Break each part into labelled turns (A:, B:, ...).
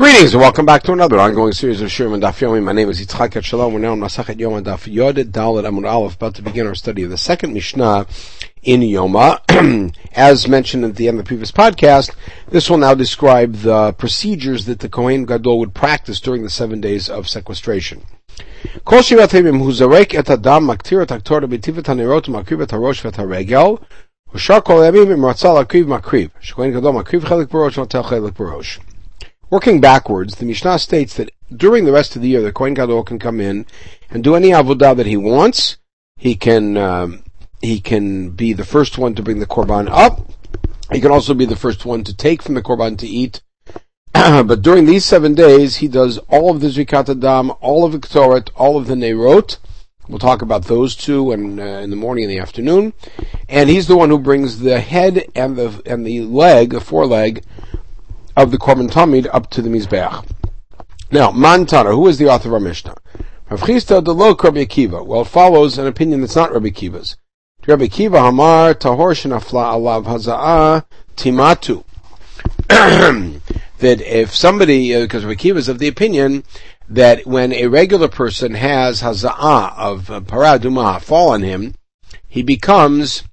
A: Greetings and welcome back to another ongoing series of Shirim and Daf Yomi. My name is Yitzchak Etshalom. We're now on Masachet Yoma Daf Yod Dalet Amud Aleph, about to begin our study of the second Mishnah in Yoma. As mentioned at the end of the previous podcast, this will now describe the procedures that the Kohen Gadol would practice during the 7 days of sequestration. Kol shivat yemim hu zarek et hadam maktir et haktor b'tivat hanerot u'makriv et harosh v'et haregel u'shar kol yemim im ratzal akriv makriv shekohen Gadol makriv chelik b'rosh v'notel chelik b'rosh. Working backwards, the Mishnah states that during the rest of the year, the Kohen Gadol can come in and do any avodah that he wants. He can be the first one to bring the korban up. He can also be the first one to take from the korban to eat. But during these 7 days, he does all of the Zrikat Adam, all of the Ktoret, all of the Neirot. We'll talk about those two in the morning and the afternoon. And he's the one who brings the head and the leg, the foreleg, of the Korban Tamid up to the Mizbeach. Now, Man Tana, who is the author of our Mishnah? Rav Chisda de lo Rabbi Akiva. Well, it follows an opinion that's not Rabbi Akiva's. Rabbi Akiva Hamar Tahor Shenafla Alav Haza'ah Timatu. That if somebody, because Rabbi Akiva is of the opinion that when a regular person has Haza'ah of Paradumah fall on him, he becomes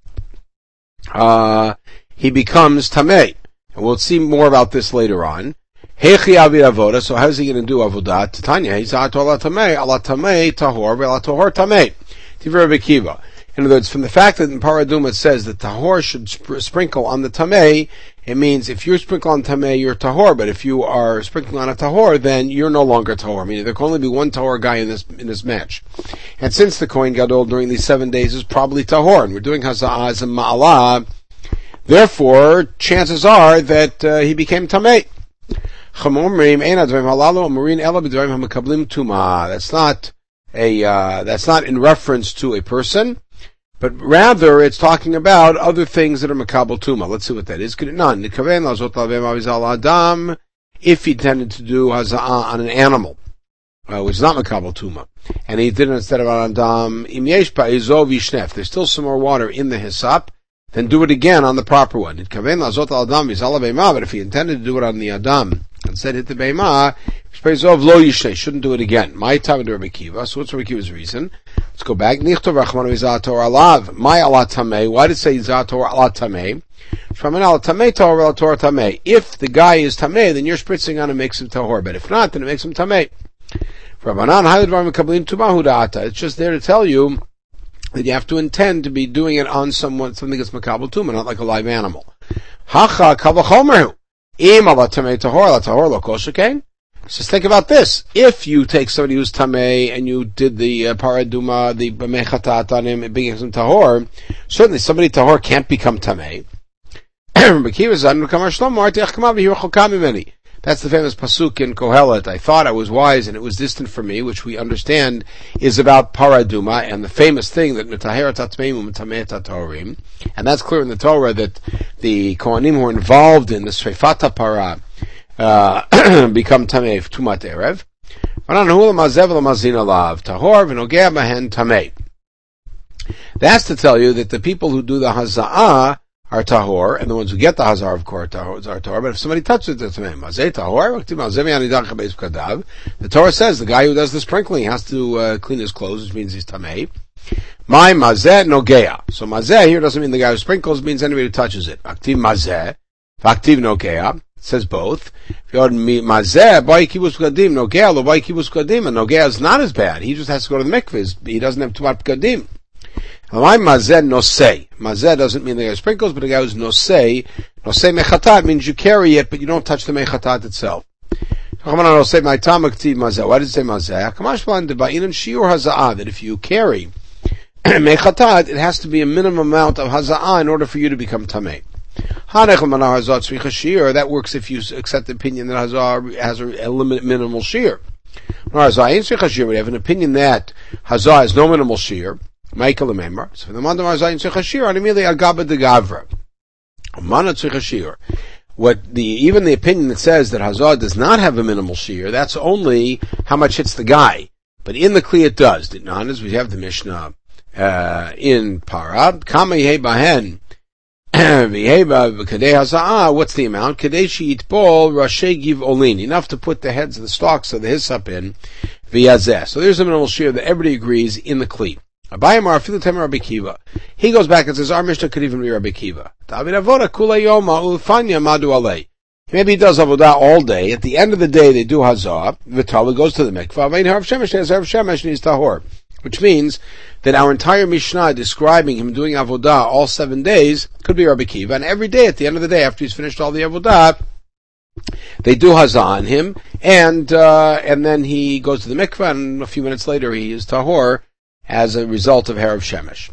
A: Tameh. And we'll see more about this later on. Hechi avi avoda. So how's he going to do avodah? Tanya, he's ala tamei tahor ve'ala tahor tamei. Tivur Rabbi Akiva. In other words, from the fact that in Paraduma it says that tahor should sprinkle on the tamei, it means if you sprinkle on tamei, you're tahor. But if you are sprinkling on a tahor, then you're no longer tahor. Meaning there can only be one tahor guy in this match. And since the Kohen Gadol during these 7 days is probably tahor, and we're doing haza'ah as a ma'alah, therefore, chances are that he became tamei. That's not in reference to a person, but rather it's talking about other things that are makabel tuma. Let's see what that is. If he intended to do haza'ah on an animal, which is not makabel tuma, and he did it instead of on adam, there's still some more water in the hisap, then do it again on the proper one. But if he intended to do it on the Adam and said hit the Beimah, shouldn't do it again. My time to Rabbi Akiva. So what's Rabbi Akiva's reason? Let's go back. Why did it say Zator ala Tameh? If the guy is Tameh, then you're spritzing on and makes him Tahor. But if not, then it makes him Tameh. It's just there to tell you that you have to intend to be doing it on something that's makabel tuma, not like a live animal. Just think about this. If you take somebody who's tamei and you did the paraduma, the mechatat on him, and being some tahor, certainly somebody tahor can't become tamei. That's the famous pasuk in Kohelet. I thought I was wise and it was distant from me, which we understand is about paraduma and the famous thing that metaher tatmeim u'metamer tatorim. And that's clear in the Torah that the Kohanim who are involved in the Sreifat para become tamei tumat erev. That's to tell you that the people who do the haza'ah are tahor, and the ones who get the hazar of course are tahor. But if somebody touches it, the Torah says the guy who does the sprinkling has to clean his clothes, which means he's tamei. My mazeh nogea. So mazeh here doesn't mean the guy who sprinkles, it means anybody who touches it. Aktiv mazeh, aktiv nogea. It says both. If you're mazeh, by kibus kadim nogea, lo by kibus kadim, and nogea is not as bad. He just has to go to the mikvahs. He doesn't have too much kadim. Mazeh nosei. Mazeh doesn't mean the guy who sprinkles, but the guy who's nosei. Nosei mechatat means you carry it, but you don't touch the mechatat itself. Why does it say mazeh? That if you carry mechatat, it has to be a minimum amount of haza'ah in order for you to become tamei. That works if you accept the opinion that haza'ah has a minimal shear. We have an opinion that haza'ah has no minimal shear. Michael Lememar. So the mandam hazayin tzrichashir on immediately agaba de gavra. Mana tzrichashir. Even the opinion that says that hazah does not have a minimal shear, that's only how much hits the guy. But in the kli it does. As we have the Mishnah in Parab, kama yehe bahen What's the amount? Kadeshi Yitbol Rashi Giv Olin. Enough to put the heads of the stalks of the hyssop in. V'yazeh. So there's a minimal share that everybody agrees in the Kli. Abayamar Filutem Rabbi Kiva. He goes back and says, our Mishnah could even be Rabbi Kiva. Maybe he does avodah all day. At the end of the day, they do hazah. V'tali goes to the mikvah. Which means that our entire Mishnah describing him doing avodah all 7 days could be Rabbi Kiva. And every day, at the end of the day, after he's finished all the avodah, they do hazah on him. And then he goes to the mikvah, and a few minutes later, he is tahor as a result of Herav Shemesh.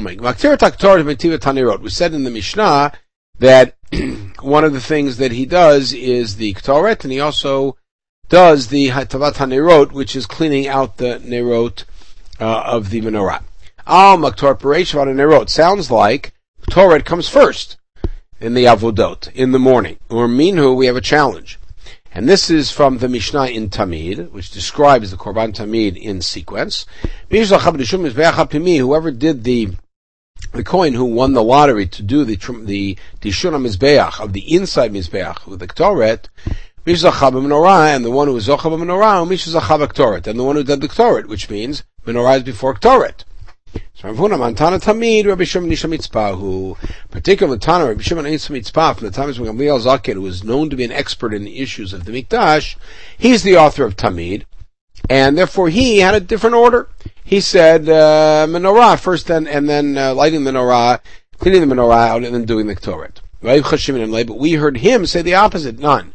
A: We said in the Mishnah that one of the things that he does is the Ktoret, and he also does the Hatavat HaNerot, which is cleaning out the Nerot of the menorah. Al Maktor Pereishavat Nerot. Sounds like Ktoret comes first in the Avodot, in the morning. Or Minhu, we have a challenge. And this is from the Mishnah in Tamid, which describes the Korban Tamid in sequence. Whoever did the coin who won the lottery to do the Dishun HaMizbeach of the inside Mizbeach with the Ktoret, and the one who was Zocha b'menorah, and the one who did the Ktoret, which means menorah is before Ktoret. So Mantana Tamid, Rabbi Shimon Ish HaMitzpah, particularly Tana Rabbi Shimon Ish HaMitzpah, from the times when Gamliel Zaken, who was known to be an expert in the issues of the Mikdash, he's the author of Tamid, and therefore he had a different order. He said menorah first, and then lighting the menorah, cleaning the menorah out, and then doing the Ktoret. But we heard him say the opposite. None.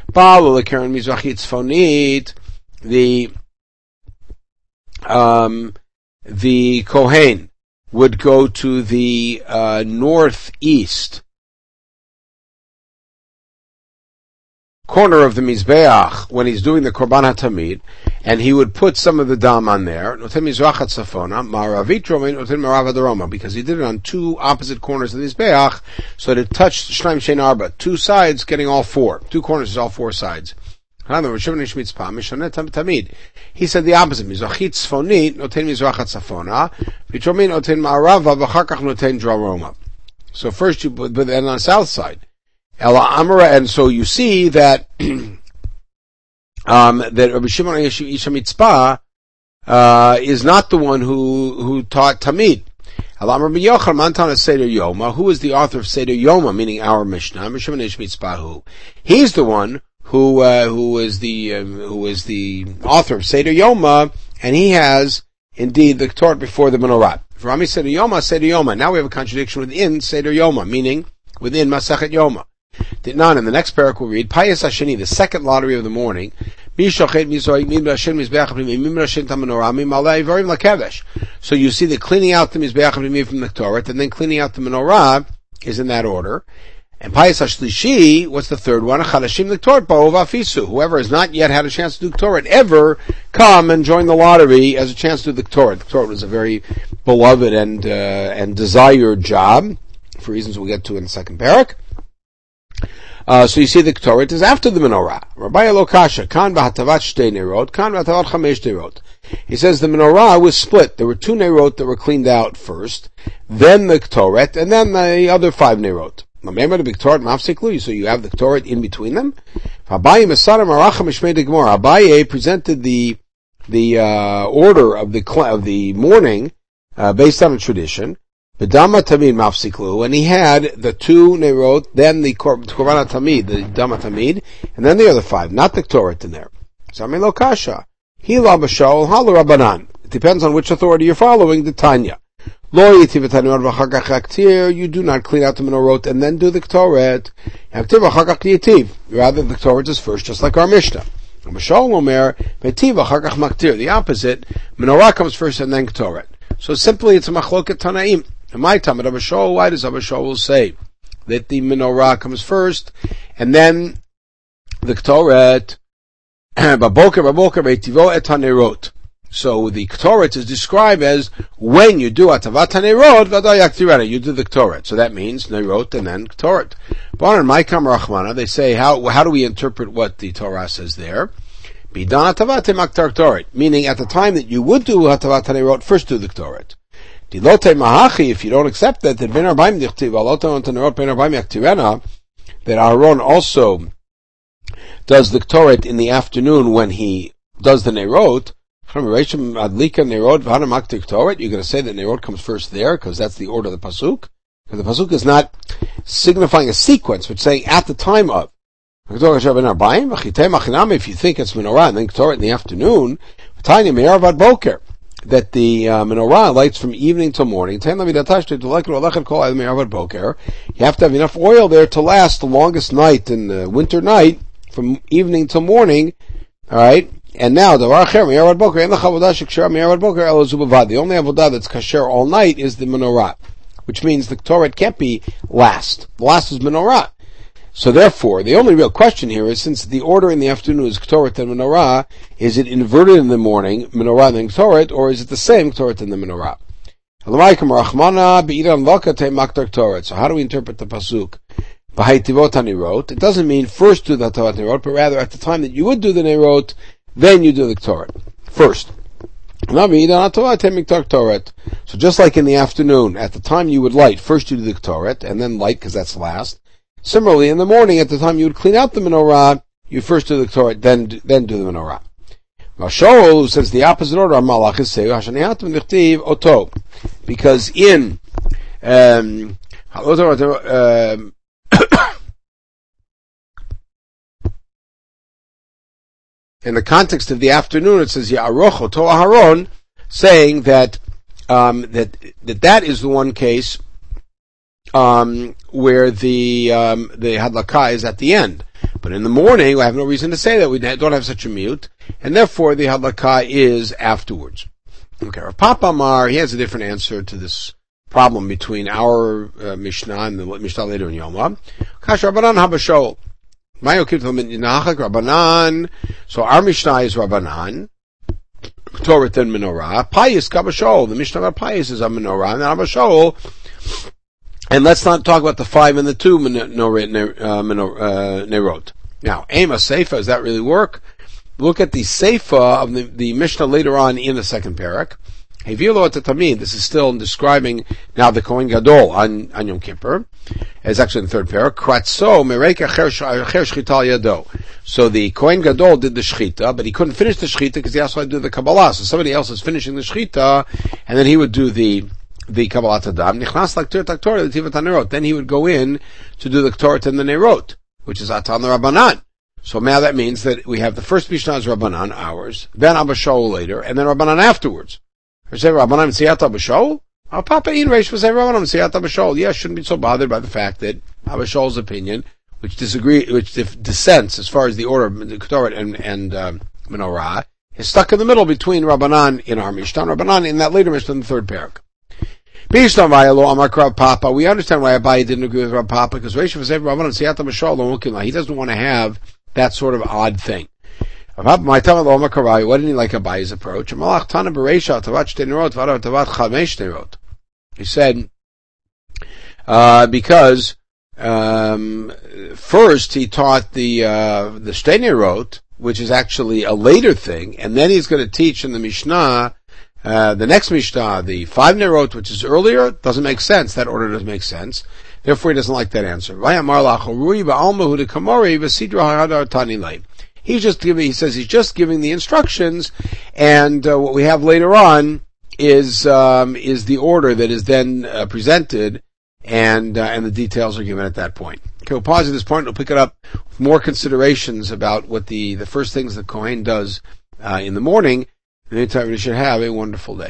A: The Kohen would go to the northeast corner of the Mizbeach when he's doing the Korban HaTamid, and he would put some of the dam on there, because he did it on two opposite corners of the Mizbeach, so that it touched Shnaim Shein Arba, two sides getting all four, two corners is all four sides. He said the opposite. Mizrachit tzfonit noten mizrachat tzafona, v'tromin noten ma'arava, v'achar kach noten draroma. So first but then on the south side. Ela Amara, and so you see that that Rabbi Shimon Ish HaMitzpah is not the one who taught Tamid. Ela Amar ben Yochanan Mantan Seder Yoma, who is the author of Seder Yoma, meaning our Mishnah. Rabbi Shimon Ish HaMitzpah, he's the one who is the author of Seder Yoma, and he has indeed the Torah before the Menorah. For Rami Seder Yoma. Now we have a contradiction within Seder Yoma, meaning within Masachet Yoma. In the next parak we'll read Payas Hasheni, the second lottery of the morning. So you see the cleaning out the Mizbeach from the Torah, and then cleaning out the Menorah is in that order. And Payas HaShlishi, what's the third one? Chadashim L'Ktoret Ba'ov Afisu. Whoever has not yet had a chance to do Ktoret ever, come and join the lottery as a chance to do the Ktoret. The Ktoret was a very beloved and desired job, for reasons we'll get to in the second parak. So you see the Ktoret is after the Menorah. Rabbi Elokasha, Kan B'Hatavat Shtei Nerot, Kan B'Hatavat Chamesh Nerot. He says the Menorah was split. There were 2 Nerot that were cleaned out first, then the Ktoret, and then the other 5 Nerot. Remember the big Torah Mafsiklu, so you have the Torah in between them. Abaye presented the order of the morning based on a tradition. B'dama Tamid Mafsiklu, and he had the 2 Nerot, then the Korban Tamid, the Dama Tamid, and then the other 5, not the Torah in there. Sami lo kasha. Hila b'shol halu Rabbanan. It depends on which authority you're following, the Tanya. You do not clean out the menorot and then do the Ktoret. Rather, the Ktoret is first, just like our Mishnah. The opposite, menorah comes first and then Ktoret. So simply, it's a machloket Tanaim. In my time, Rabbi Shaul, why does Rabbi Shaul say that the menorah comes first and then the Ktoret? So the Ktoret is described as when you do Atavat HaNerot, you do the Ktoret. So that means Nerot and then Ktoret. But in Maikam Rachmana, they say, how do we interpret what the Torah says there? Bidan Atavat Maktar Ktoret. Meaning at the time that you would do Atavat HaNerot, first do the Ktoret. Dilote mahachi, if you don't accept that, that Aaron also does the Ktoret in the afternoon when he does the Nerot. You're going to say that Nerot comes first there, because that's the order of the Pasuk. Because the Pasuk is not signifying a sequence, but saying at the time of. If you think it's Menorah and then Ktoret in the afternoon, that the menorah lights from evening till morning. You have to have enough oil there to last the longest night in the winter night, from evening till morning. Alright? And now, the only avodah that's kasher all night is the menorah, which means the Ktoret can't be last. The last is menorah. So therefore, the only real question here is, since the order in the afternoon is Ktoret and Menorah, is it inverted in the morning, Menorah and then Ktoret, or is it the same Ktoret and the Menorah? So how do we interpret the Pasuk? It doesn't mean first do the Hatavat Nerot, but rather at the time that you would do the Nerot, then you do the Ktoret. First. So just like in the afternoon, at the time you would light, first you do the Ktoret, and then light, because that's last. Similarly, in the morning, at the time you would clean out the menorah, you first do the Ktoret, then do the menorah. Mashol says the opposite order on Malach is Oto, because in in the context of the afternoon, it says Ya'aroch Oto Aharon, saying that that is the one case where the hadlaka is at the end. But in the morning, I have no reason to say that we don't have such a mute, and therefore the hadlaka is afterwards. Okay, Rav Papa Amar, he has a different answer to this problem between our Mishnah and the Mishnah later in Yoma. Kash Rabbanan Habashol. Rabbanan. So our Mishnah is Rabbanan. Ktoret and Menorah. Payis Kabashol. The Mishnah about Payis is a Menorah, and Habashol. And let's not talk about the 5 and the 2 Nerot. Now, Ema Seifa, does that really work? Look at the Seifa of the Mishnah later on in the second parak. This is still describing now the Kohen Gadol on Yom Kippur. It's actually in the third parak. Kratso mereka cher shchita yado. So the Kohen Gadol did the shchita, but he couldn't finish the shchita because he also had to do the Kabbalah. So somebody else is finishing the shchita, and then he would do the Kabbalat Adam, Nichnas Laktir Taktor, the Tivat HaNerot. Then he would go in to do the Ktoret and the Nerot, which is Atan the Rabbanan. So now that means that we have the first Mishnah is Rabbanan, ours, then Abba Shaul later, and then Rabbanan afterwards. Or say Rabbanan Siyat Abba Shaul? Our Papa in Reish was say Rabbanan Siyat Abba Shaul. Yes, shouldn't be so bothered by the fact that Abba Shaul's opinion, which dissents as far as the order of the Ktoret and Menorah, is stuck in the middle between Rabbanan in our Mishnah and Rabbanan in that later Mishnah in the third parak. We understand why Abaye didn't agree with Rav Papa, because he doesn't want to have that sort of odd thing. What didn't he like Abaye's approach? He said, because first he taught the Shtei Nerot, which is actually a later thing, and then he's going to teach in the Mishnah the next Mishnah, the 5 Nerot, which is earlier, doesn't make sense. That order doesn't make sense. Therefore, he doesn't like that answer. He says he's just giving the instructions, and what we have later on is the order that is then presented, and the details are given at that point. Okay, we'll pause at this point. We'll pick it up with more considerations about what the first things the Kohen does in the morning. In the meantime, we should have a wonderful day.